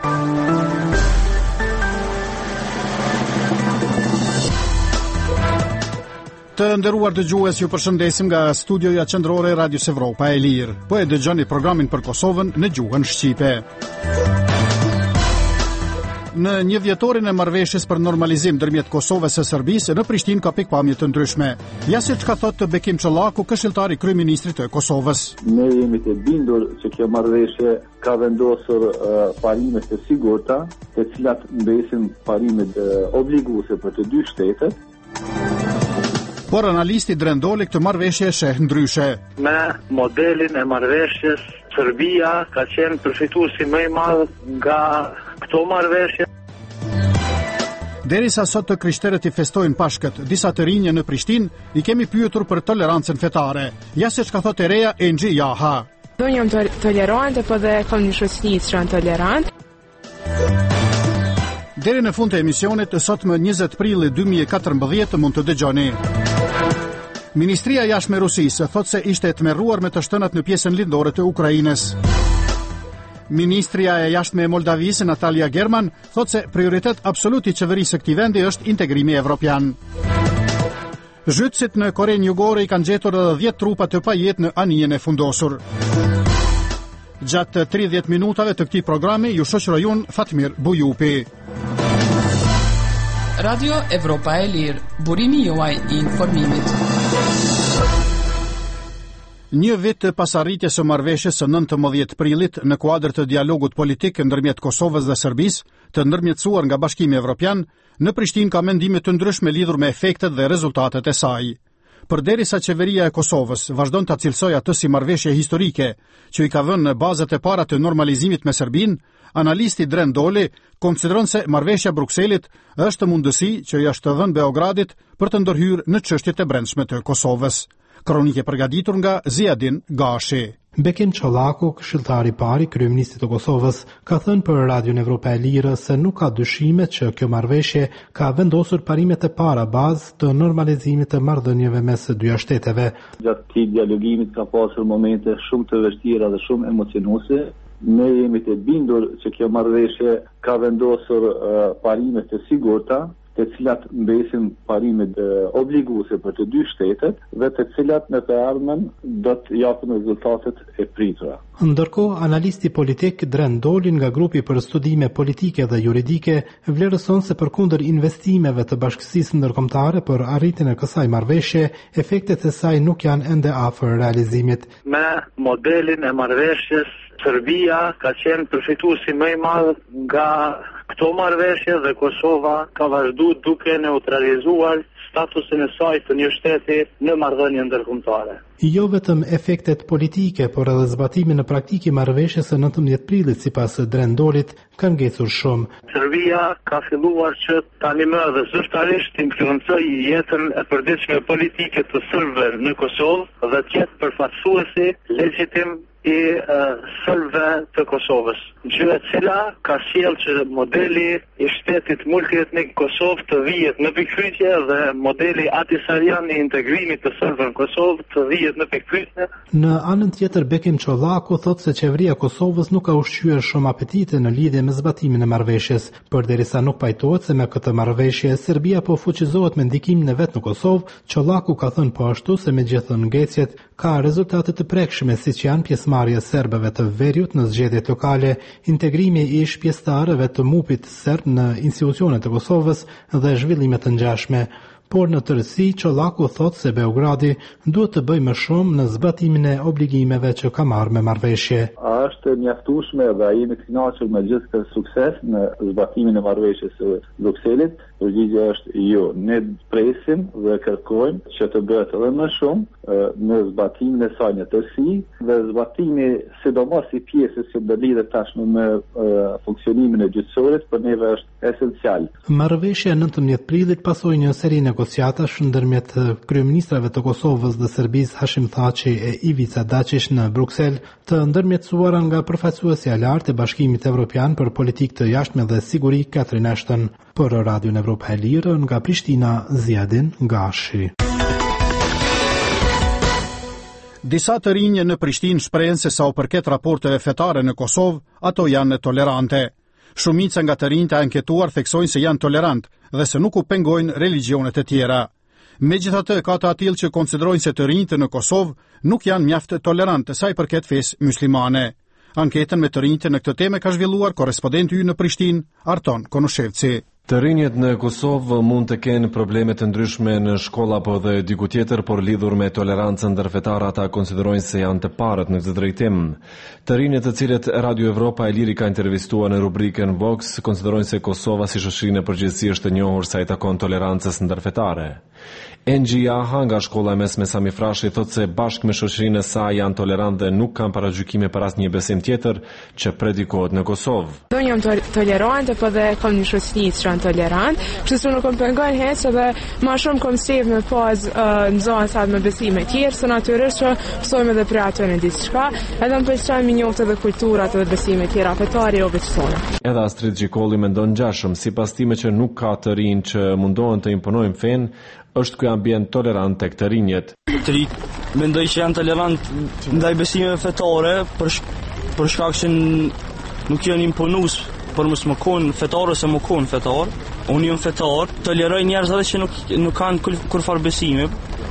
Të nderuar dëgjues, ju përshëndesim nga studioja qendrore e Radios Evropa e Lirë. Po e dëgjoni programin për Kosovën në gjuhën shqipe. Në një vjetorin e marrëveshjes për normalizim ndërmjet Kosovës e Serbisë, në Prishtinë ka pikpamje të ndryshme. Ja siç ka thënë Bekim Çollaku, këshilltari kryeministrit të Kosovës. Ne jemi të bindur që kjo marrëveshje ka vendosur parime të sigurta, të cilat mbesin parimet obliguese për të dy shtetet. Por analisti Drendoli këtë marrëveshje sheh ndryshe. Me modelin e marrëveshjes, Serbia ka qenë përfituesi më i madh nga këto marrëveshje. Derisa sot të krishterët i festojnë Pashkët, disa të rinj në Prishtinë i kemi pyetur për tolerancën fetare. Ja siç ka thotë Erea Enxhi Jaha. Unë jam tolerante, po dhe kam një shoqënisë që janë tolerant. Deri në fund të emisionit, sot më 20 prilli 2014 mund të dëgjoni. Ministria e Jashtme e Rusisë thotë se ishte e tmerruar me të shtënat në pjesën lindore të Ukrainës. Ministria e Jashtme e Moldavisë, Natalia German, thotë se prioritet absolut i qeverisë së këtij vendi është integrimi evropian. Zhytësit në Korenë Jugore i kanë gjetur edhe 10 trupa të pajetë në anijen e fundosur. Gjatë 30 minutave të këtij programi ju shoqëroj unë Fatmir Bujupi. Radio Evropa e Lirë, burimi juaj i informimit. Një vit pas arritjes së marrëveshjes së 19 prillit në kuadër të dialogut politik ndërmjet Kosovës dhe Serbisë, të ndërmjetësuar nga Bashkimi Evropian, në Prishtinë ka mendime të ndryshme lidhur me efektet dhe rezultatet e saj. Përderisa qeveria e Kosovës vazhdon ta cilësojë atë si marrëveshje historike, që i ka vënë në bazat e para të normalizimit me Serbinë, analisti Drendoli konsideron se marrëveshja Brukselit është mundësi që i është dhënë Beogradit për të ndërhyrë në çështjet e brendshme të Kosovës. Kronike përgatitur nga Ziadin Gashi. Bekim Çollaku, këshilltari i parë i kryeministit të Kosovës, ka thënë për Radion Evropa e Lirë se nuk ka dyshime që kjo marrëveshje ka vendosur parimet e para bazë të normalizimit të marrëdhënieve mes së dy shteteve. Gjatë këtij dialogimit ka pasur momente shumë të vështira dhe shumë emocionuese. Ne jemi të bindur që kjo marrëveshje ka vendosur parime të sigurta, të cilat mbesin parimet obliguese për të dy shtetet dhe të cilat në të ardhmen do të japin rezultatet e pritura. Ndërkohë, analisti politik Drendoli nga grupi për studime politike dhe juridike vlerëson se përkundër investimeve të bashkësisë ndërkombëtare për arritjen e kësaj marrëveshje, efektet e saj nuk janë ende afër realizimit. Me modelin e marrëveshjes, Serbia ka qenë përfituesi më i madh nga këto marrëveshje dhe Kosova ka vazhduar duke neutralizuar statusin e saj të një shteti në marrëdhënie ndërkombëtare. Jo vetëm efektet politike, por edhe zbatimi në praktikë i marrëveshjes së 19 prillit sipas Drendolit kanë ngecur shumë. Serbia ka filluar që tani më dhe zyrtarisht influencojë jetën e përditshme politike të serbëve në Kosovë dhe të jetë përfaqësuesi legjitim i serbëve të Kosovës. Gjë e cila ka sjellë që modeli i shtetit multietnik Kosovë të vihet në pikpyetje dhe modeli antisarian i integrimit të serbëve në Kosovë të vihet në pikpyetje. Në anën tjetër, Bekim Çollaku thotë se qeveria e Kosovës nuk ka ushqyer shumë apetite në lidhje me zbatimin e marrëveshjes, përderisa nuk pajtohet se me këtë marrëveshje Serbia po fuqizohet me ndikimin e vet në Kosovë. Çollaku ka thënë po ashtu se megjithëse ngecjet ka rezultate të prekshme siç janë pjesëmarrja e serbëve të Veriut në zgjedhjet lokale, integrimi i pjesëtarëve të MUP-it serb në institucionet e Kosovës dhe zhvillime të ngjashme. Por në tërësi, Çollaku thotë se Beogradi duhet të bëjë më shumë në zbatimin e obligimeve që ka marrë me marrëveshje. Është mjaftueshme dhe jemi të kënaqur me gjithë këtë sukses në zbatimin e marrëveshjes së Brukselit. Përgjigjja është jo. Ne presim dhe kërkojmë që të bëhet edhe më shumë në zbatimin e saj në tërësi dhe zbatimi sidomos i pjesës që lidhet tashmë me funksionimin e gjyqësorit për neve është esencial. Marrëveshja 19 prillit pasoi një seri negociatash ndërmjet kryeministrave të Kosovës dhe Serbisë Hashim Thaçi e Ivica Dačić në Bruksel, të ndërmjetësuara nga përfaqësuesja e lartë e Bashkimit Evropian për politikë të jashtme dhe siguri Catherine Ashton. Për Radion Evropa e Lirë nga Prishtina, Ziadin Gashi. Disa të rinj në Prishtinë shprehen se sa u përket raporteve fetare në Kosovë, ato janë tolerante. Shumica nga të rinjtë anketuar theksojnë se janë tolerant dhe se nuk u pengojnë religionet e tjera. Megjithatë, ka të atill që konsiderojnë se të rinjtë në Kosovë nuk janë mjaft tolerant sa i përket fesë muslimane. Anketën me të rinjtë në këtë temë ka zhvilluar korrespondenti ynë në Prishtinë, Arton Konushevci. Të rinjët në Kosovë mund të kenë probleme të ndryshme në shkolla apo dhe diku tjetër, por lidhur me tolerancën ndërfetare ata konsiderojnë se janë të parët në këtë drejtim. Të rinjët të cilët Radio Evropa e Liri ka intervistuar në rubrikën Vox konsiderojnë se Kosova si shoqëri në përgjithësi është e njohur sa i takon tolerancës ndërfetare. NGA nga shkolla e mesme Sami Frashi thotë se bashkë me shoqërinë e saj janë tolerant dhe nuk kanë paragjykime për asnjë besim tjetër që predikohet në Kosovë. Unë jam tolerante, po dhe kam një shoqëri që janë tolerant, kështu nuk kam pengon heç edhe më shumë kom save me pas nxënësat me besime tjerë, se natyrisht që mësojmë edhe për ato në diçka, edhe më pëlqen më njoft edhe kulturat edhe besime tjera fetare jo veçsona. Edhe Astrid Gjikolli mendon ngjashëm, sipas time që nuk ka të rinj që mundohen të imponojnë fen, është ky ambient tolerant tek të rinjët. Të rinjt mendoj që janë tolerant ndaj besimeve fetare për shkak që nuk janë imponues për mos më kon fetar ose më kon fetar. Unë jam fetar, toleroj njerëz edhe që nuk kanë kurfar besime.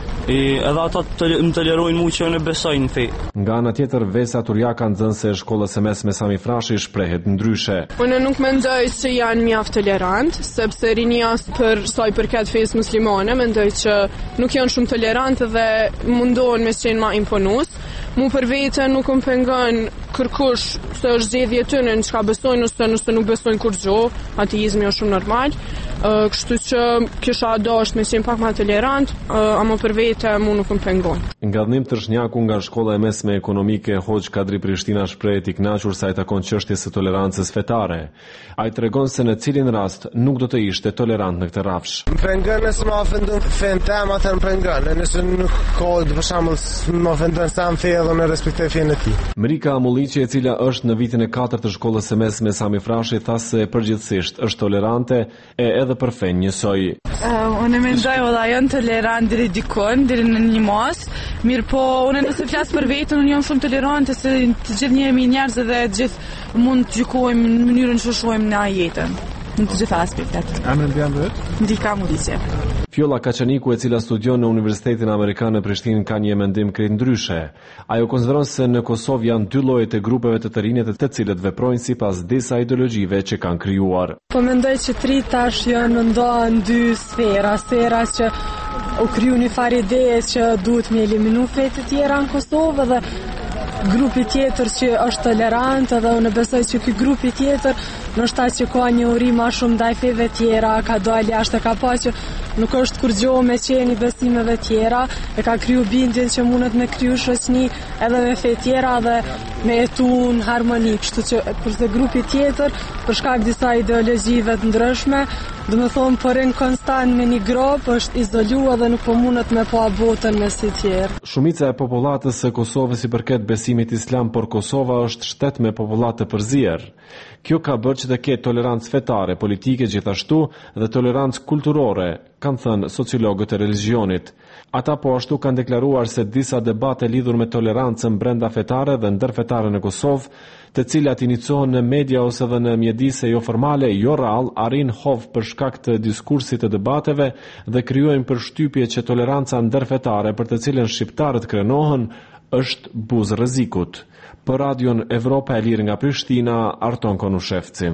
Edhe ata më tolerojnë mua që unë besoj në fe. Nga ana tjetër, Vesa Turjaka, nxënëse e shkollës së mesme Sami Frashi, shprehet ndryshe. Unë nuk mendoj se janë mjaft tolerant, sepse rinia për sa i përket fesë muslimane, mendoj që nuk janë shumë tolerant dhe mundohen me qenë ma imponues. Mu për vete nuk më pengon kërkush se është zgjedhje tyre në çka besojnë ose nëse nuk besojnë kurrë, ateizmi është shumë normal. Kështu që kisha dashur me qenë pak më tolerant, ama për vete mu nuk më pengon. Nga Tërshnjaku nga shkolla e mesme ekonomike Hoxh Kadri Prishtina shprehet i kënaqur sa i takon çështjes së tolerancës fetare. Ai tregon se në cilin rast nuk do të ishte tolerant në këtë rrafsh. Më pengon nëse më ofendon fen tam, atë më pengon, nëse nuk ka për shembull më ofendon sa më fe dhe në respektoj fen e tij. Mrika Amulliqi, e cila është në vitin e 4 të shkollës së mesme Sami Frashi, tha se përgjithsisht është tolerante edhe për fen njësoj. Unë mendoj valla janë tolerant deri dikon, deri në një mos. Mirë po, unë nëse flas për veten, unë jam shumë tolerante se të gjithë jemi njerëz dhe të gjithë mund të gjykojmë në mënyrën që shohim në jetën. Në të gjitha aspektet. Emrin e vet? Ndika Amulliqi. Fjolla Kaçaniku, e cila studion në Universitetin Amerikan në Prishtinë, ka një mendim krejt ndryshe. Ajo konsideron se në Kosovë janë dy lloje të grupeve të rinjët të cilët veprojnë sipas disa ideologjive që kanë krijuar. Po mendoj që tri tash janë ndonë në dy sfera që u kriju një farë ideje që duhet me eliminu fe të tjera në Kosovë dhe grupi tjetër që është tolerant, dhe unë besoj që ky grupi tjetër ndoshta që ka një uri më shumë ndaj feve tjera, ka dalë jashtë, ka pa që nuk është kur gjohë me qeni besimeve tjera, e ka kriju bindjen që mundet me kriju shoqni edhe me fe tjera dhe me jetu në harmoni. Kështu që përse grupi tjetër, për shkak disa ideologjive të ndryshme, do me thonë përrin konstant me një grop, është izolua dhe nuk po mundet me pa botën me si tjerë. Shumica e popullatës së Kosovës i përket besimit islam, por Kosova është shtet me popullat të përzier. Kjo ka bërë që të ketë tolerancë fetare, politike gjithashtu dhe tolerancë kulturore, kanë thënë sociologët e religionit. Ata po ashtu kanë deklaruar se disa debate lidhur me tolerancën brenda fetare dhe ndërfetare në Kosovë, të cilat inicohen në media ose dhe në mjedise jo formale, jo rrallë, arrin hov për shkak të diskursit të debateve dhe krijojnë përshtypje që toleranca ndërfetare për të cilën shqiptarët krenohen është buzë rrezikut. Për Radion Evropa e Lirë nga Prishtina, Arton Konushevci.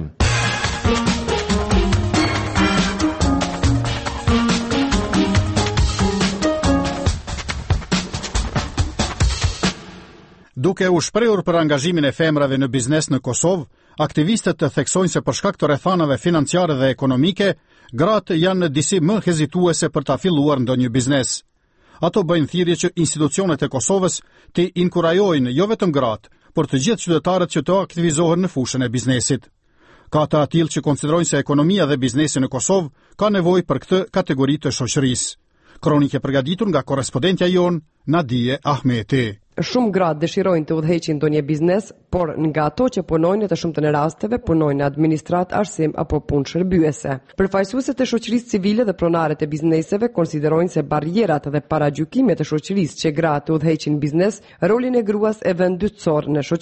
Duke u shprehur për angazhimin e femrave në biznes në Kosovë, aktivistët të theksojnë se për shkak të rrethanave financiare dhe ekonomike, gratë janë në disi më hezituese për ta filluar ndonjë biznes. Ato bëjnë thirrje që institucionet e Kosovës të inkurajojnë jo vetëm gratë, por të gjithë qytetarët që të aktivizohen në fushën e biznesit. Ka të atill që konsiderojnë se ekonomia dhe biznesi në Kosovë ka nevojë për këtë kategori të shoqërisë. Kronikë e përgatitur nga korrespondentja jon Nadije Ahmeti. Shumë gratë dëshirojnë të udhëheqin ndonjë biznes, por nga ato që punojnë të shumtën e rasteve punojnë në administrat, arsim apo punë shërbyese. Përfaqësuesit e shoqërisë civile dhe pronarët e bizneseve konsiderojnë se barrierat dhe paragjykimet e shoqërisë që gratë udhëheqin biznes, rolin e gruas e vën dytësor në shoqëri.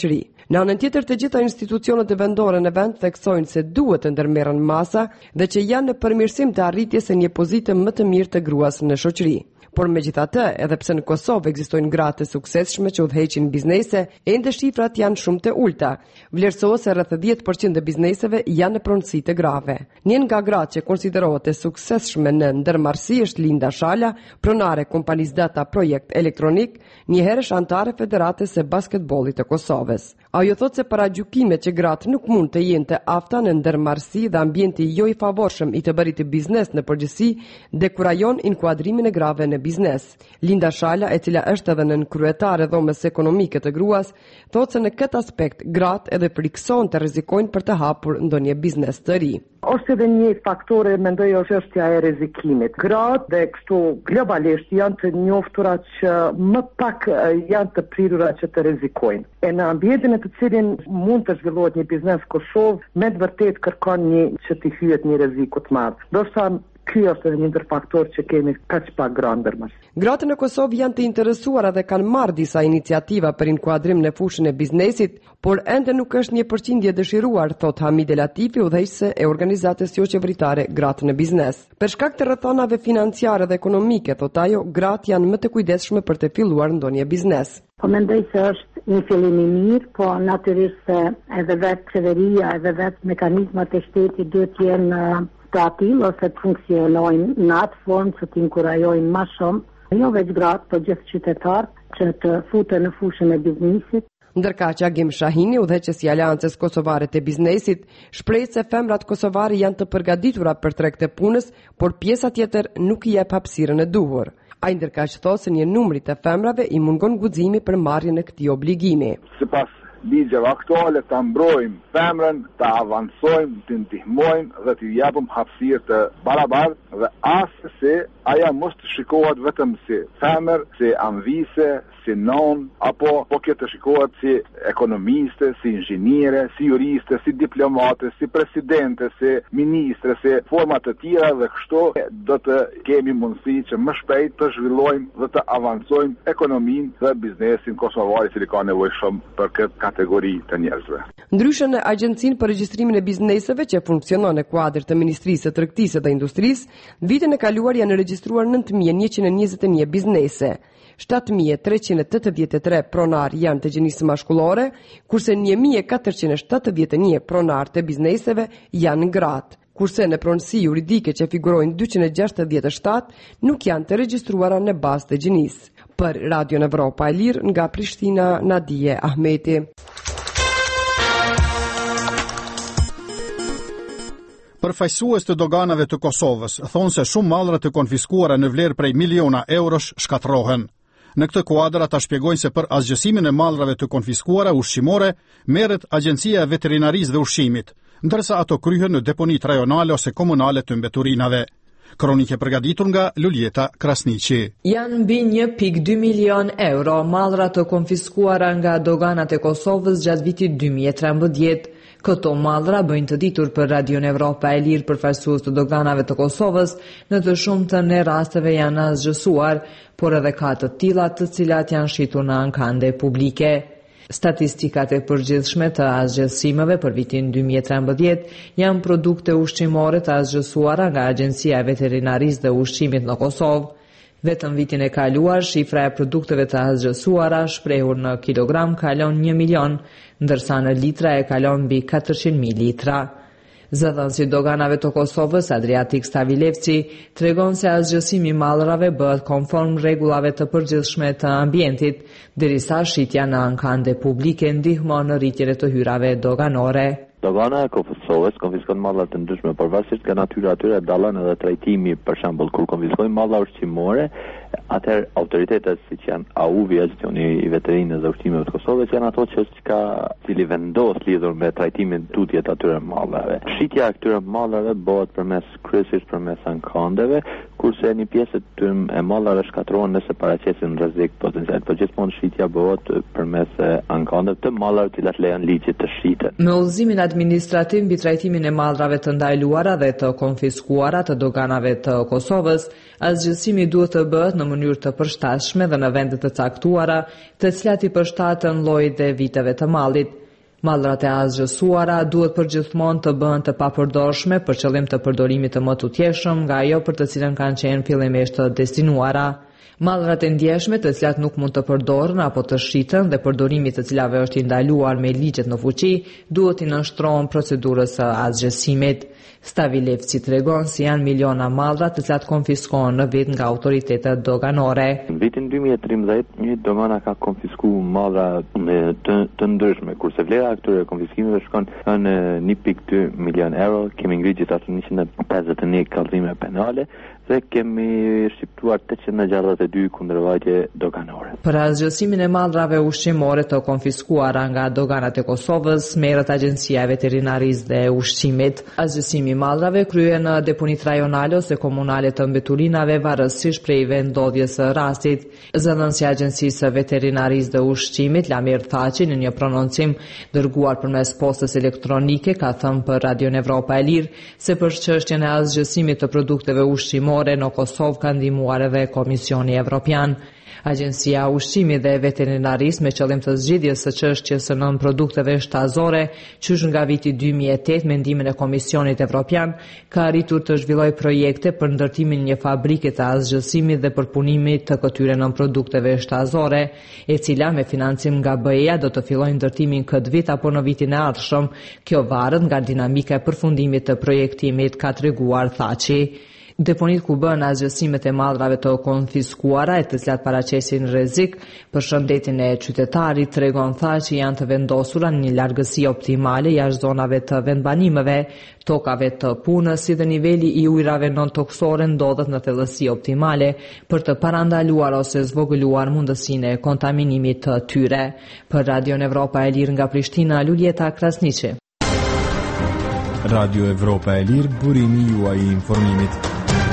Në anën tjetër, të gjitha institucionet vendore në vend theksojnë se duhet të ndërmerren masa dhe që janë në përmirësim të arritjes së një pozite më të mirë të gruas në shoqëri. Por megjithatë, edhe pse në Kosovë ekzistojnë gra të suksesshme që udhëheqin biznese, ende shifrat janë shumë të ulta. Vlerësohet se rreth 10% e bizneseve janë në pronësi të grave. Një nga gratë që konsiderohet e suksesshme në ndërmarrësi është Linda Shala, pronare kompanisë Data Projekt Elektronik, një herësh antare Federatës së Basketbollit të Kosovës. Ajo thotë se paragjykimet që gratë nuk mund të jenë të afta në ndërmarrësi dhe ambienti jo i favorshëm i të bërit të biznes në përgjithësi dekurajon inkuadrimin e grave në biznes. Linda Shala, e cila është edhe nën kryetare dhomës ekonomike të gruas, thotë se në këtë aspekt gratë edhe frikson të rrezikojnë për të hapur ndonjë biznes të ri. Është edhe një faktore, mendoj, është çështja e rrezikimit. Gratë dhe kështu globalisht janë të njoftura që më pak janë të prirura që të rrezikojnë. E në ambientin në të cilin mund të zhvillohet një biznes Kosovë, me të vërtet kërkon një që të hyhet një rreziku të madh. Do të thonë ky është edhe një ndër faktor që kemi kaq pak gra ndërmarrësi. Gratë në Kosovë janë të interesuara dhe kanë marrë disa iniciativa për inkuadrim në fushën e biznesit, por ende nuk është një përqindje dëshiruar, thot Hamide Latifi, udhëheqëse e organizatës jo qeveritare Gratë në Biznes. Për shkak të rrethonave financiare dhe ekonomike, thot ajo, gratë janë më të kujdesshme për të filluar ndonjë biznes. Po mendoj se është një fillim i mirë, po natyrisht se edhe vetë qeveria, edhe vetë mekanizmat e shtetit duhet të jenë të atil ose të funksionojnë në atë formë që të inkurajojnë ma shumë, jo veç gratë, por gjithë qytetarët që të futen në fushën e biznesit. Ndërka që Agim Shahini, udhëheqësi i Aleancës Kosovare të Biznesit, shpreh se femrat kosovare janë të përgatitura për treg të punës, por pjesa tjetër nuk i jep hapësirën e duhur. Ai ndërkaq thotë se një numri të femrave i mungon guximi për marrjen e këtij obligimi. Sipas ligjeve aktuale të mbrojmë femrën, të avancojmë, të ndihmojmë dhe të japim hapësirë të barabartë dhe asë se aja mos të shikohet vetëm si femër, si anvise, si non, apo këtë shikohet si ekonomiste, si inxhiniere, si juriste, si diplomate, si presidente, si ministre, si forma të tjera dhe kështu do të kemi mundësi që më shpejt të zhvillojmë dhe të avancojmë ekonominë dhe biznesin kosovar i cili ka nevojë shumë për këtë kategori të njerëzve. Ndryshe në Agjencinë për regjistrimin e bizneseve që funksionon në kuadër të Ministrisë së Tregtisë dhe Industrisë, vitin e kaluar janë regjistruar 9121 biznese. 7383 pronar janë të gjinisë mashkullore, kurse 1471 pronar të bizneseve janë gratë. Kurse në pronësi juridike që figurojnë 267 nuk janë të regjistruara në bazë të gjinisë. Për Radio Evropa e Lirë nga Prishtina, Nadije Ahmeti. Përfaqësues të doganave të Kosovës thonë se shumë mallra të konfiskuara në vlerë prej miliona eurosh shkatërrohen. Në këtë kuadër ata shpjegojnë se për asgjësimin e mallrave të konfiskuara ushqimore merret Agjencia e Veterinarisë dhe Ushqimit, ndërsa ato kryhen në deponit rajonale ose komunale të mbeturinave. Kronike përgatitur nga Luljeta Krasniqi. Janë mbi 1.2 milion euro mallra të konfiskuara nga doganat e Kosovës gjatë vitit 2013. Këto mallra bëjnë të ditur për Radion Evropa e Lirë përfaqësues të doganave të Kosovës, në të shumtën e rasteve janë asgjësuar, por edhe ka të tilla të cilat janë shitur në ankande publike. Statistikat e përgjithshme të asgjësimeve për vitin 2013 janë produkte ushqimore të asgjësuara nga Agjencia e Veterinarisë dhe Ushqimit në Kosovë. Vetëm vitin e kaluar, shifra e produkteve të asgjësuara shprehur në kilogram kalon 1 milion, ndërsa në litra e kalon mbi 400.000 litra. Zëdhënësi doganave të Kosovës, Adriatik Stavilevci, tregon se asgjësimi mallrave bëhet konform rregullave të përgjithshme të ambientit, derisa shitja në ankande publike ndihmon në rritjen e të hyrave doganore. Dogana e Kosovës konfiskon malla të ndryshme përvarisht nga natyra e tyre, dallon edhe trajtimi, për shembull kur konfiskojnë malla ushqimore, atëherë autoritetet siç janë AUVI, Agjencioni i Veterinës dhe Ushqimeve të Kosovës, janë ato që cili vendos lidhur me trajtimin tutje të atyre mallave. Shitja e këtyre mallave bëhet kryesisht përmes ankandeve, kurse një pjesë e mallave shkatërrohen nëse paraqesin rrezik potencial, por gjithmonë shitja bëhet përmes ankandeve të mallave të cilat lejon ligji të shiten. Me udhëzimin administrativ mbi trajtimin e mallrave të ndajluara dhe të konfiskuara të doganave të Kosovës, asgjësimi duhet të bëhet në mënyrë të përshtatshme dhe në vende të caktuara, të cilat i përshtaten llojit dhe viteve të mallit. Mallrat e azgjësuara duhet përgjithmonë të bëhen të papërdorshme për qëllim të përdorimit të më tutjeshëm nga ajo për të cilën kanë qenë fillimisht të destinuara. Mallrat e ndjeshme të cilat nuk mund të përdoren apo të shiten dhe përdorimi të cilave është i ndaluar me ligjet në fuqi duhet i nënshtrohen procedurës së azgjësimit. Stavilevci tregon se janë miliona mallra të cilat konfiskohen në vit nga autoritetet doganore. Në vitin 2013, një dogana ka konfiskuar mallra të ndryshme, kurse vlera e këtyre konfiskimeve shkon në 1.2 milion euro. Kemi ngritur gjithashtu 151 kallëzime penale dhe kemi shqiptuar 862 kundërvajtje doganore. Për azgjësimin e mallrave ushqimore të konfiskuara nga doganat e Kosovës, merret Agjencia e Veterinarisë dhe Ushqimit. Azgjësimi i mallrave kryhen në deponit rajonale ose komunale të mbeturinave varësisht prej vendodhjes së rastit. Zëdhënësi i Agjencisë së Veterinarisë dhe Ushqimit, Lamir Thaçi, në një prononcim dërguar përmes postës elektronike, ka thënë për Radio Evropa e Lirë se për çështjen e azgjësimit të produkteve ushqimore në Kosovë ka ndihmuar edhe Komisioni Evropian. Agjencia e Ushqimit dhe Veterinarisë me qëllim të zgjidhjes së çështjes së nën produkteve shtazore, qysh nga viti 2008 me ndihmën e Komisionit Evropian, ka arritur të zhvillojë projekte për ndërtimin e një fabrike të azgjësimit dhe përpunimit të këtyre nën produkteve shtazore, e cila me financim nga BE-ja do të fillojë ndërtimin këtë vit apo në vitin e ardhshëm. Kjo varet nga dinamika e përfundimit të projektimit, ka treguar Thaçi. Deponit ku bën azgjësimet e mallrave të konfiskuara e të cilat paraqesin rrezik për shëndetin e qytetarit, tregon Thaçi, janë të vendosura në një largësi optimale jashtë zonave të vendbanimeve, tokave të punës, si dhe niveli i ujrave non-toksore ndodhet në thellësi optimale për të parandaluar ose zvogëluar mundësinë e kontaminimit të tyre. Për Radio Evropa e Lirë nga Prishtina, Luljeta Krasniqi. Radio Evropa e Lirë, burimi juaj i informimit.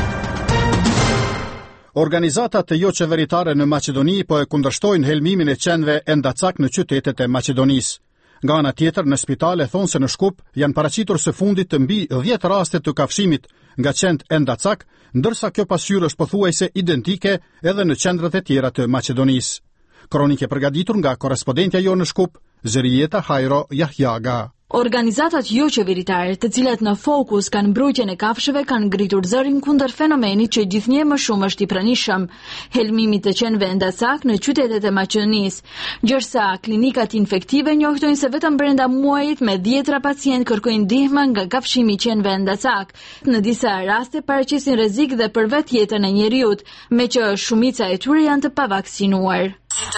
Organizatat jo qeveritare në Maqedoni po e kundërshtojnë helmimin e qenve endacak në qytetet e Maqedonisë. Nga ana tjetër, në spitale thonë se në Shkup janë paraqitur së fundit të mbi 10 raste të kafshimit nga qend endacak, ndërsa kjo pasqyrë është pothuajse identike edhe në qendrat e tjera të Maqedonisë. Kronikë e përgatitur nga korrespondentja jo në Shkup, Zërijeta Hajro Jahjaga. Organizatat jo qeveritare, të cilat në fokus kanë mbrojtjen e kafshëve, kanë ngritur zërin kundër fenomenit që gjithnjë më shumë është i pranishëm, helmimit të qenve endacak në qytetet e Maqedonisë, gjërsa klinikat infektive njohtojnë se vetëm brenda muajit me 10 pacient kërkojnë ndihmë nga kafshimi i qenve endacak. Në disa raste paraqesin rrezik dhe për vetjetën e njeriut, me që shumica e tyre janë të pavaksinuar.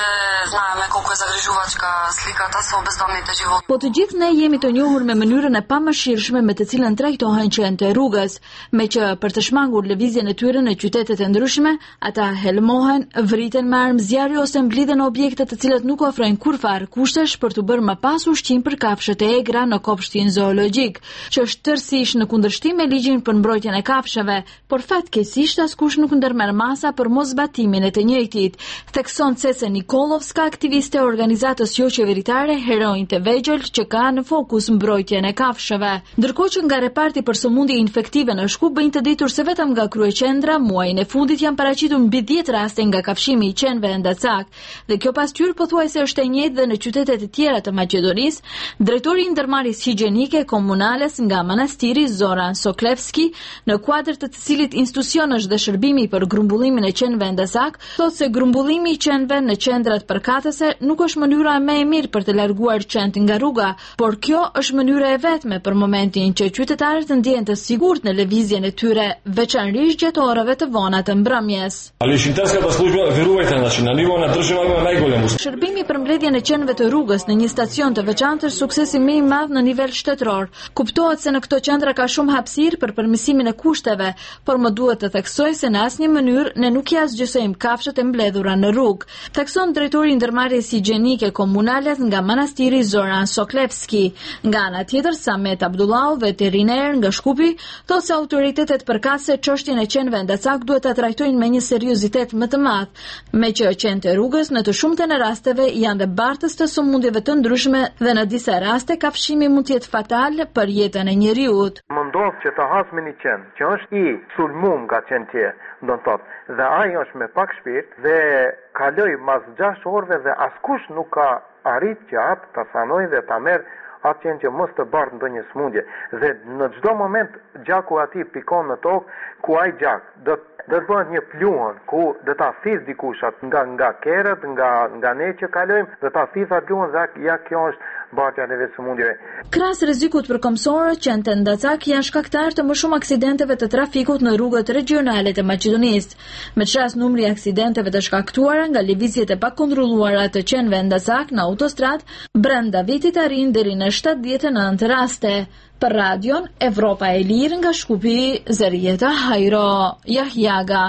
Po të gjithë ne jemi të njohur me mënyrën e pamëshirshme me të cilën trajtohen qentë e rrugës, me që për të shmangur lëvizjen e tyre në qytetet e ndryshme, ata helmohen, vriten me armë zjarri ose mblidhen objekte të cilat nuk ofrojnë kurfar kushtesh për të bërë më pas ushqim për kafshët e egra në kopshtin zoologjik, që është tërësisht në kundërshtim me ligjin për mbrojtjen e kafshëve, por fatkeqësisht askush nuk ndërmerr masa për mosbatimin e të njëjtit, thekson Cece Nikolovska, aktiviste e organizatës jo qeveritare Heronj të Vegjël, që ka në fokus mbrojtjen e kafshëve. Ndërkohë që nga reparti për sëmundje infektive në Shkup bëjnë të ditur se vetëm nga kryeqendra muajin e fundit janë paraqitur mbi 10 raste nga kafshimi i qenve endacak, dhe kjo pasqyrë pothuajse është e njëjtë dhe në qytetet e tjera të Maqedonisë. Drejtori i ndërmarrjes higjienike komunales nga manastiri Zoran Soklevski, në kuadër të cilit institucionesh dhe shërbimi për grumbullimin e qenve endacak, thotë se grumbullimi i qenve në qendrat përkatëse nuk është mënyra më e mirë për të larguar qentë nga rruga, por kjo është mënyra e vetme për momentin që qytetarët ndjehen të sigurt në lëvizjen e tyre, veçanërisht gjatë orëve të vona të mbrëmjes. Shërbimi për mbledhjen e qenëve të rrugës në një stacion të veçantë është suksesi më i madh në nivel shtetëror. Kuptohet se në këto qendra ka shumë hapësirë për përmirësimin e kushteve, por më duhet të theksoj se në asnjë mënyrë ne nuk ja zgjysojmë kafshët e mbledhura në rrugë, thekson drejtori i ndërmarrjes higjienike komunale nga manastiri Zoran Soklevski. Nga ana tjetër, Samet Abdullau, veteriner nga Shkupi, thotë se autoritetet përkatëse çështjen e qenëve endacak duhet ta trajtojnë me një seriozitet më të madh, me që qentë e rrugës në të shumtën e rasteve janë dhe bartës të sëmundjeve të ndryshme dhe në disa raste kafshimi mund të jetë fatal për jetën e njeriut. Mundohet që të hasmi një qen që është i sulmum nga qen tjerë, do të thotë, dhe ai është me pak shpirt dhe kaloi mas pas 6 orëve dhe askush nuk ka arrit që atë ta sanoj dhe ta merr atë qenë që mos të bardh ndonjë smundje. Dhe në çdo moment gjaku atij pikon në tokë, ku ai gjak do të bëhet një pluhën ku do ta thith dikush nga kerët, nga ne që kalojmë, do ta thith atë pluhën dhe ja kjo është bartja e sëmundjeve. Krahas rrezikut për komsorët, qendët Ndacak janë shkaktar të më shumë aksidenteve të trafikut në rrugët regionale të Maqedonisë. Me çast numri i aksidenteve të shkaktuara nga lëvizjet e pakontrolluara të qenëve Ndacak në autostradë brenda vitit arrin deri në 79 raste. Për radion Evropa e Lirë nga Shkupi, Zerieta Hajro, Jahjaga.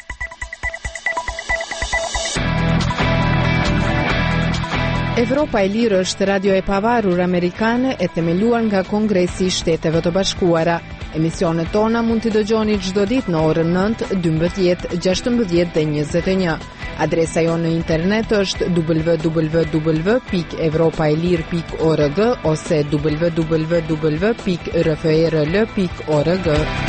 Evropa e Lirë është radio e pavarur amerikane e themeluar nga Kongresi i Shteteve të Bashkuara. Emisionet tona mund t'i dëgjoni çdo ditë në orën 9, 12, 16 dhe 21. Adresa jonë në internet është www.evropaelir.org ose www.rfrl.org.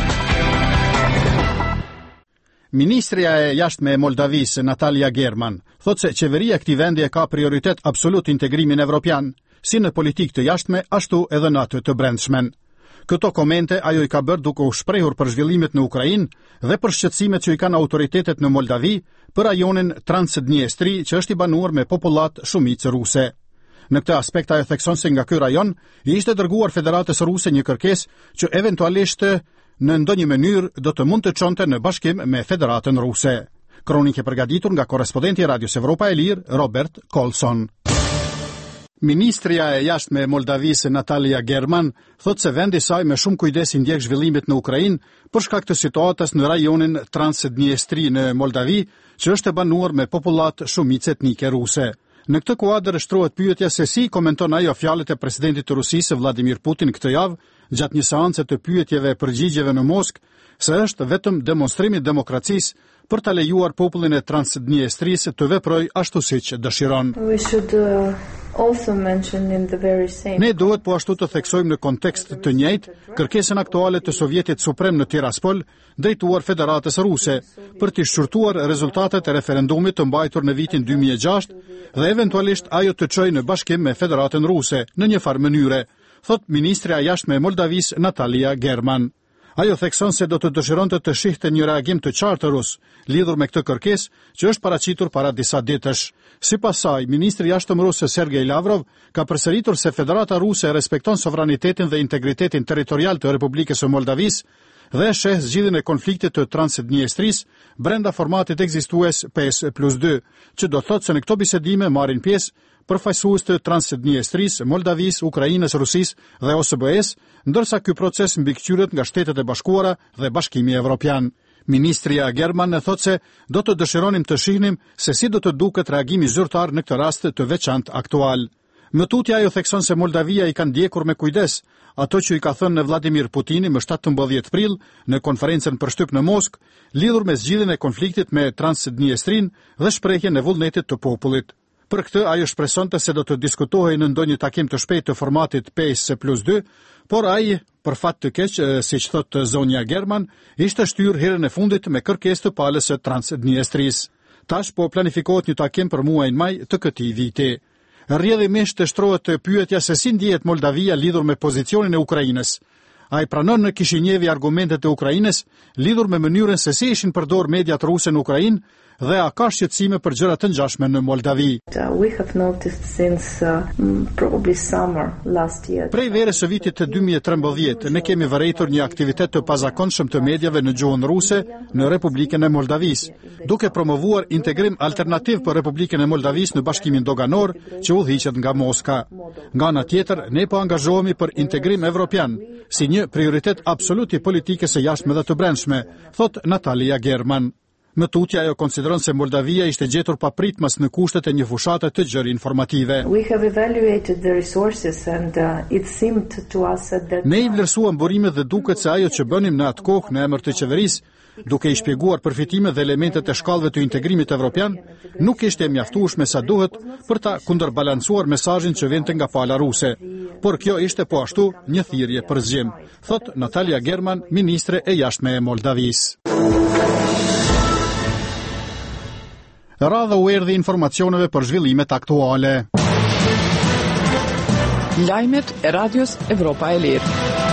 Ministrja e jashtme e Moldavisë, Natalia German, thotë se qeveria e këtij vendi e ka prioritet absolut integrimin evropian, si në politikë të jashtme, ashtu edhe në atë të brendshme. Këto komente ajo i ka bërë duke u shprehur për zhvillimet në Ukrainë dhe për shqetësimet që i kanë autoritetet në Moldavi për rajonin Transdniestri, që është i banuar me popullat shumicë ruse. Në këtë aspekt ajo thekson se nga ky rajon i ishte dërguar Federatës Ruse një kërkesë që eventualisht në ndonjë mënyrë do të mund të çonte në bashkim me Federatën Ruse. Kronikë e përgatitur nga korrespondenti i Radios Evropa e Lirë, Robert Colson. Ministrja e jashtme e Moldavisë, Natalia German, thotë se vendi i saj me shumë kujdes i ndjek zhvillimet në Ukrainë për shkak të situatës në rajonin Transdniestri në Moldavi, që është e banuar me popullat shumicë etnike ruse. Në këtë kuadër shtrohet pyetja se si komenton ajo fjalët e presidentit të Rusisë Vladimir Putin këtë javë, gjatë një seance të pyetjeve e përgjigjeve në Moskë, se është vetëm demonstrimi i demokracisë për ta lejuar popullin e Transdniestrisë të veprojë ashtu siç dëshiron. Ne duhet po ashtu të theksojmë në kontekst të njëjtë kërkesën aktuale të Sovjetit Suprem në Tiraspol drejtuar Federatës Ruse për të shqyrtuar rezultatet e referendumit të mbajtur në vitin 2006 dhe eventualisht ajo të çojë në bashkim me Federatën Ruse në një farë mënyre, thot ministrja e jashtme e Moldavisë Natalia German. Ajo thekson se do të dëshironte të shihte një reagim të qartë rus lidhur me këtë kërkesë që është paraqitur para disa ditësh. Sipas saj, ministri i jashtëm rus Sergej Lavrov ka përsëritur se Federata Ruse respekton sovranitetin dhe integritetin territorial të Republikës së Moldavisë dhe sheh zgjidhjen e konfliktit të Transdniestrisë brenda formatit ekzistues 5+2, që do thotë se në këto bisedime marrin pjesë përfaqësues të Transdniestrisë, Moldavisë, Ukrainës, Rusisë dhe OSBE-s, ndërsa ky proces mbikëqyret nga Shtetet e Bashkuara dhe Bashkimi Evropian. Ministria German e thotë se do të dëshironim të shihnim se si do të duket reagimi zyrtar në këtë rast të veçantë aktual. Më tutje ajo thekson se Moldavia i ka ndjekur me kujdes ato që i ka thënë Vladimir Putini më 17 prill në konferencën për shtyp në Moskë, lidhur me zgjidhjen e konfliktit me Transdniestrin dhe shprehjen e vullnetit të popullit. Për këtë ajo shpresonte se do të diskutohej në ndonjë takim të shpejtë të formatit 5+2, por ai, për fat të keq, siç thotë zonja German, ishte shtyrë herën e fundit me kërkesë të palës së Transdniestrisë. Tash po planifikohet një takim për muajin maj të këtij viti. Rrjedhimisht shtrohet pyetja se si ndihet Moldavia lidhur me pozicionin e Ukrainës. Ai pranon në Kishinevi argumentet e Ukrainës lidhur me mënyrën se si ishin përdorur mediat ruse në Ukrainë dhe a ka shqetësime për gjëra të ngjashme në Moldavi. Prej verës së vitit të 2013, ne kemi vërejtur një aktivitet të pazakonshëm të mediave në gjuhën ruse në Republikën e Moldavisë, duke promovuar integrim alternativ për Republikën e Moldavisë në Bashkimin Doganor që udhëhiqet nga Moska. Nga ana tjetër, ne po angazhohemi për integrim evropian, si një prioritet absolut i politikës së jashtme dhe të brendshme, thot Natalia German. Më tutje ajo konsideron se Moldavia ishte gjetur papritmas në kushtet e një fushate të gjerë informative. Ne i vlerësuam burimet dhe duket se ajo që bënim në atë kohë në emër të qeverisë, duke i shpjeguar përfitimet dhe elementet e shkallëve të integrimit evropian, nuk ishte mjaftueshme sa duhet për ta kundërbalancuar mesazhin që vinte nga pala ruse. Por kjo ishte po ashtu një thirrje për zgjim, thot Natalia German, ministre e jashtme e Moldavisë. Radha u erdhi informacioneve për zhvillimet aktuale. Lajmet e Radios Evropa e Lirë.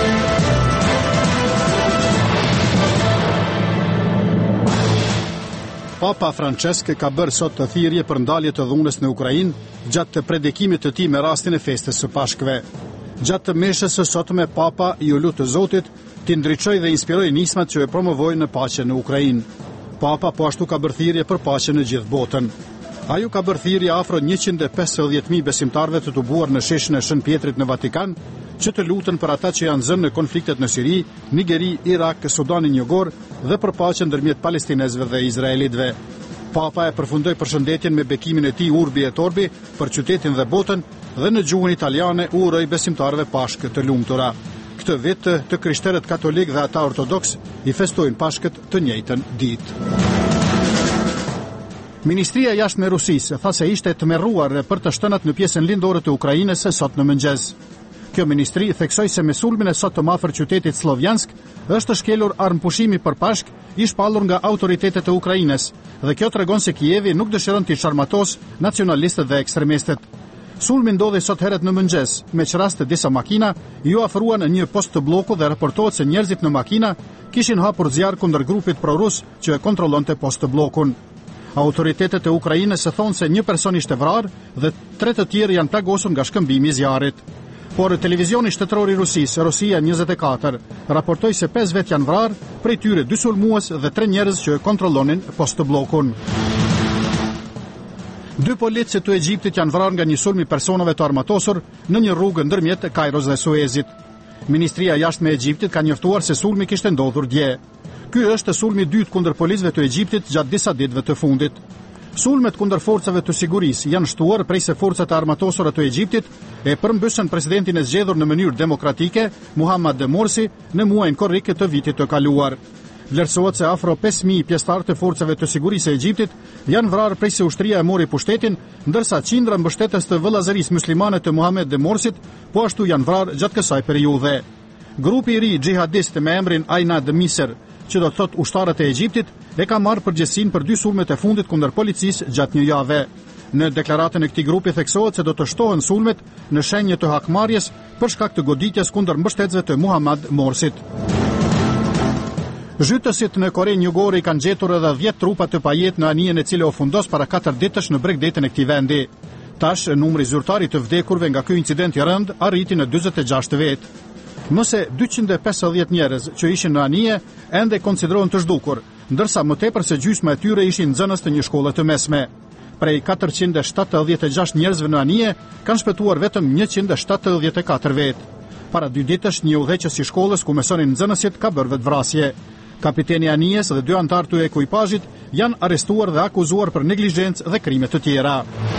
Papa Francesc ka bërë sot të thirrje për ndalje të dhunës në Ukrainë gjatë të predikimit të tij me rastin e festës së Pashkëve. Gjatë të meshës së sotme, Papa i u lutë Zotit të ndriçojë dhe inspirojë nismat që e promovojnë paqen në Ukrainë. Papa po ashtu ka bërë thirrje për paqen në gjithë botën. Ai ka bërë thirrje afro 150.000 besimtarëve të tubuar në sheshin e Shën Pjetrit në Vatikan, që të lutën për ata që janë zënë në konfliktet në Siri, Nigeri, Irak, Sudanin Jugor dhe për paqen ndërmjet palestinezëve dhe izraelitëve. Papa e përfundoi përshëndetjen me bekimin e tij Urbi et Orbi për qytetin dhe botën dhe në gjuhën italiane u uroi besimtarëve Pashkë të lumtura. Këtë vit të krishterët katolik dhe ata ortodoks i festojnë Pashkët të njëjtën ditë. Ministria e Jashtme e Rusisë tha se ishte tmerruar për të shtënat në pjesën lindore të Ukrainës sot në mëngjes. Kjo ministri theksoi se me sulmin e sot të afër qytetit Slovjansk është shkelur armëpushimi për Pashk i shpallur nga autoritetet e Ukrainës dhe kjo tregon se Kijevi nuk dëshiron të sharmatos nacionalistët dhe ekstremistët. Sulmi ndodhi sot herët në mëngjes, me qrast të disa makina ju afruan në një post të bloku dhe raportohet se njerëzit në makina kishin hapur zjarr kundër grupit prorus që e kontrollonte post të bllokun. Autoritetet e Ukrainës thonë se një person ishte vrarë dhe 3 të tjerë janë plagosur nga shkëmbimi i zjarrit. Por televizioni shtetëror i Rusisë, Rusia 24, raportoi se 5 vet janë vrarë, prej tyre 2 sulmues dhe 3 njerëz që kontrollonin post të bllokun. 2 policë të Egjiptit janë vrarë nga një sulm i personave të armatosur në një rrugë ndërmjet Kairos dhe Suezit. Ministria e Jashtme e Egjiptit ka njoftuar se sulmi kishte ndodhur dje. Ky është sulmi i dytë kundër policëve të Egjiptit gjatë disa ditëve të fundit. Sulmet kundër forcave të sigurisë janë shtuar prej se forcat e armatosura të Egjiptit e përmbysën presidentin e zgjedhur në mënyrë demokratike, Mohamed Morsi, në muajin korrik të vitit të kaluar. Vlerësohet se afro 5.000 pjesëtarë të forcave të sigurisë së Egjiptit janë vrarë prej se ushtria e mori pushtetin, ndërsa qindra mbështetës të vëllazërisë muslimane të Mohamed Morsit po ashtu janë vrarë gjatë kësaj periudhe. Grupi i ri xhihadist me emrin Ainad Misr, që do të thot ushtarët e Egjiptit, e ka marrë përgjegjësinë për 2 sulmet e fundit kundër policisë gjatë një jave. Në deklaratën e këtij grupi theksohet se do të shtohen sulmet në shenjë të hakmarrjes për shkak të goditjes kundër mbështetësve të Mohamed Morsit. Zhytësit në Korenë Jugore kanë gjetur edhe 10 trupa të pajet në anijen e cila u fundos para 4 ditësh në Bregdetin e këtij vendi. Tash numri zyrtar i të vdekurve nga ky incident i rënd arriti në 46 vet. Mëse 250 njerëz që ishin në anije ende konsiderohen të zhdukur, ndërsa më tepër se gjysma e tyre ishin nxënës të një shkolle të mesme. Prej 476 njerëzve në anije kanë shpëtuar vetëm 174 vet. Para 2 ditësh një udhëheqës i shkollës ku mësonin nxënësit ka bërë vetvrasje. Kapiteni i anijes dhe 2 anëtar të ekuipazhit janë arrestuar dhe akuzuar për neglizhencë dhe krime të tjera.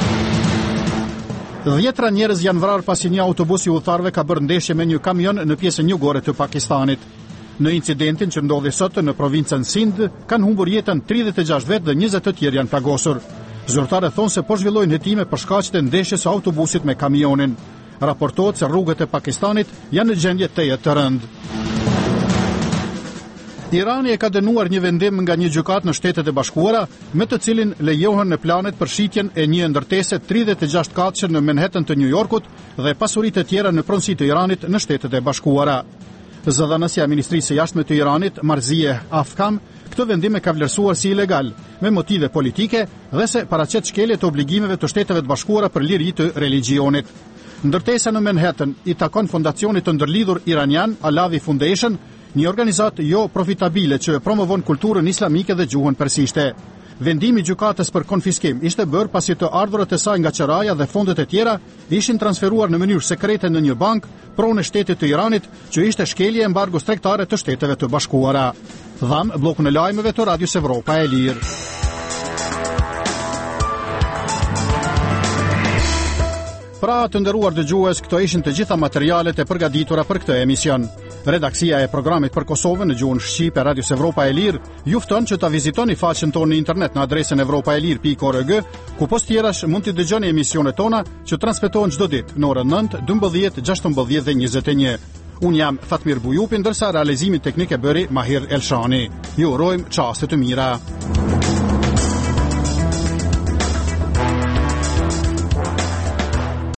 10 njerëz janë vrarë pasi një autobus i udhëtarëve ka bërë ndeshje me një kamion në pjesën jugore të Pakistanit. Në incidentin që ndodhi sot në provincën Sind, kanë humbur jetën 36 vet dhe 20 të tjerë janë plagosur. Zyrtarët thonë se po zhvillojnë hetime për shkaqet e ndeshjes së autobusit me kamionin. Raportohet se rrugët e Pakistanit janë në gjendje teje të rëndë. Irani e ka dënuar një vendim nga një gjykatë në Shtetet e Bashkuara, me të cilin lejohen në planet për shitjen e një ndërtese 36 katëshe në Manhattan të New Yorkut dhe pasuritë e tjera në pronësi të Iranit në Shtetet e Bashkuara. Zëdhënësja e Ministrisë së Jashtme të Iranit, Marzieh Afkam, këtë vendim e ka vlerësuar si ilegal, me motive politike dhe se paraqet shkelje të obligimeve të Shteteve të Bashkuara për liri të religjionit. Ndërtesa në Manhattan i takon fondacionit të ndërlidhur iranian Alavi Foundation, një organizatë jo profitabile që promovon kulturën islamike dhe gjuhën persishte. Vendimi i gjykatës për konfiskim ishte bërë pasi të ardhurat e saj nga qeraja dhe fondet e tjera ishin transferuar në mënyrë sekrete në një bank pronë shtetit të Iranit, që ishte shkelje e embargos tregtare të Shteteve të Bashkuara. Dham bllokun e lajmeve të Radios Evropa e Lirë. Pra, të nderuar dëgjues, këto ishin të gjitha materialet e përgatitura për këtë emision. Redaksia e programit për Kosovën në gjuhën shqipe Radios Evropa e Lirë ju fton që ta vizitoni faqen tonë në internet në adresën evropaelir.org, ku post tjerash mund të dëgjoni emisionet tona që transmetohen çdo ditë në orën 9, 12, 16 dhe 21. Unë jam Fatmir Bujupi, ndërsa realizimin teknik e bëri Mahir Elshani. Ju urojmë çaste të mira.